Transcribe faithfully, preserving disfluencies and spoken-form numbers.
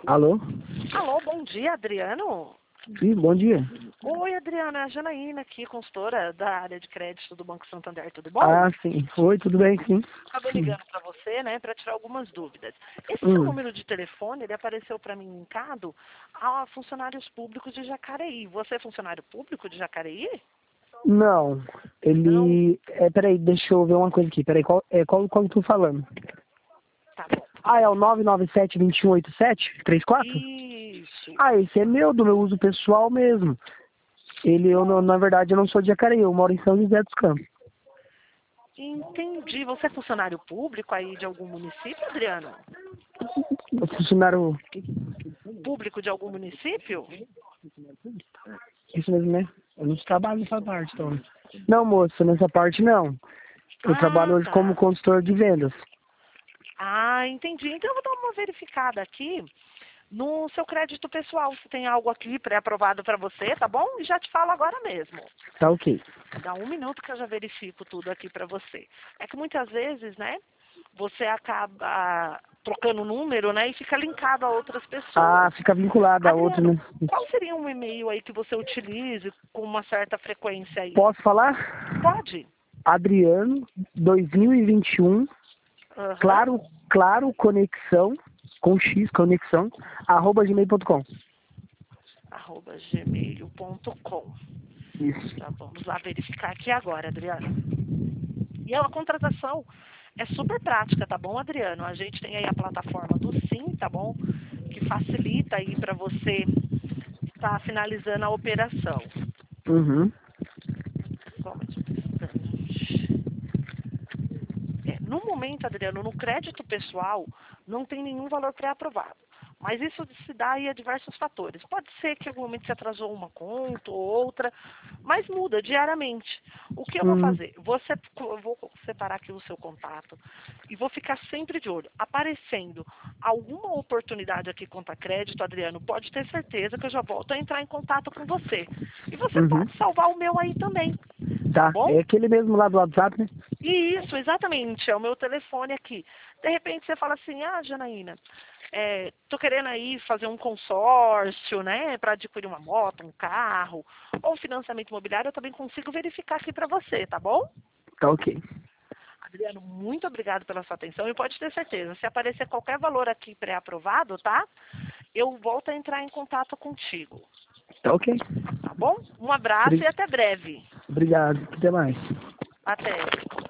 Alô? Alô, bom dia, Adriano. Sim, bom dia. Oi, Adriano, é a Janaína aqui, consultora da área de crédito do Banco Santander, tudo bom? Ah, sim. Oi, tudo bem, sim. Acabei ligando para você, né, para tirar algumas dúvidas. Esse seu Hum. número de telefone, ele apareceu para mim linkado a funcionários públicos de Jacareí. Você é funcionário público de Jacareí? Não, Não? ele... É, peraí, deixa eu ver uma coisa aqui. Peraí, qual, é, qual, qual eu tô falando? Tá bom. Ah, é o nove nove sete, dois um oito sete, três quatro? Isso. Ah, esse é meu, do meu uso pessoal mesmo. Ele, eu, não- na verdade, eu não sou de Jacareí, eu moro em São José dos Campos. Entendi. Você é funcionário público aí de algum município, Adriano? Eu funcionário... Público de algum município? Isso mesmo, né? Eu não trabalho nessa parte, então. Não, moço, nessa parte não. Eu trabalho Ah, hoje como tá. consultor de vendas. Ah, entendi. Então eu vou dar uma verificada aqui no seu crédito pessoal, se tem algo aqui pré-aprovado para você, tá bom? E já te falo agora mesmo. Tá ok. Dá um minuto que eu já verifico tudo aqui para você. É que muitas vezes, né, você acaba trocando o número, né, e fica linkado a outras pessoas. Ah, fica vinculado a outro, Adriano, né? qual seria um e-mail aí que você utilize com uma certa frequência aí? Posso falar? Pode? Adriano, dois mil e vinte e um, Aham. claro, claro, conexão, com X, conexão, arroba gmail ponto com. arroba gmail ponto com. Isso. Tá, vamos lá verificar aqui agora, Adriano. E a contratação é super prática, tá bom, Adriano? A gente tem aí a plataforma do Sim, tá bom? Que facilita aí para você estar finalizando a operação. Uhum. Só mais um instante. É, no momento, Adriano, no crédito pessoal, não tem nenhum valor pré-aprovado. Mas isso se dá aí a diversos fatores. Pode ser que em algum momento se atrasou uma conta ou outra, mas muda diariamente. O que eu vou Uhum. fazer? Vou, se- eu vou separar aqui o seu contato e vou ficar sempre de olho. Aparecendo alguma oportunidade aqui contra crédito, Adriano, pode ter certeza que eu já volto a entrar em contato com você. E você Uhum. pode salvar o meu aí também, tá Tá. bom? É aquele mesmo lá do WhatsApp, né? Isso, exatamente, é o meu telefone aqui. De repente você fala assim, ah, Janaína, é, tô querendo aí fazer um consórcio, né, para adquirir uma moto, um carro, ou financiamento imobiliário, eu também consigo verificar aqui para você, tá bom? Tá ok. Adriano, muito obrigado pela sua atenção e pode ter certeza, se aparecer qualquer valor aqui pré-aprovado, tá? Eu volto a entrar em contato contigo, Tá ok. tá bom? Um abraço e Obri- até breve. Obrigado. Até mais. Até.